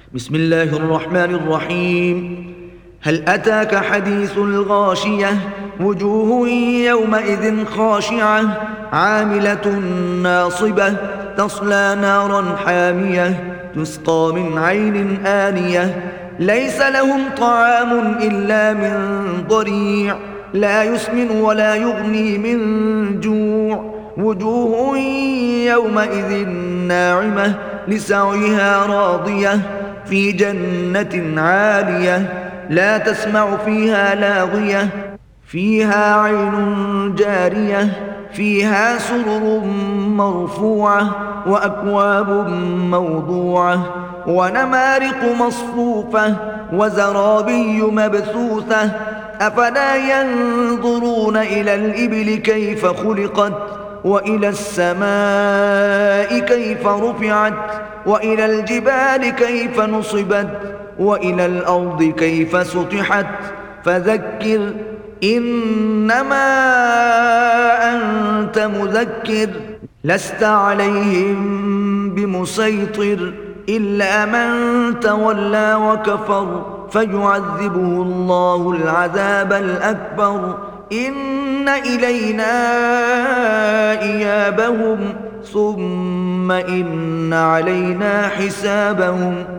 بسم الله الرحمن الرحيم. هل أتاك حديث الغاشية؟ وجوه يومئذ خاشعة عاملة ناصبة تصلى نارا حامية تسقى من عين آنية ليس لهم طعام إلا من ضريع لا يسمن ولا يغني من جوع وجوه يومئذ ناعمة لسعيها راضية في جنة عالية لا تسمع فيها لاغية فيها عين جارية فيها سرر مرفوعة وأكواب موضوعة ونمارق مصفوفة وزرابي مبثوثة أفلا ينظرون إلى الإبل كيف خلقت وإلى السماء كيف رفعت وإلى الجبال كيف نصبت وإلى الأرض كيف سطحت فذكر إنما أنت مذكر لست عليهم بمسيطر إلا من تولى وكفر فيعذبه الله العذاب الأكبر إن إلينا إيابهم ثم إن علينا حسابهم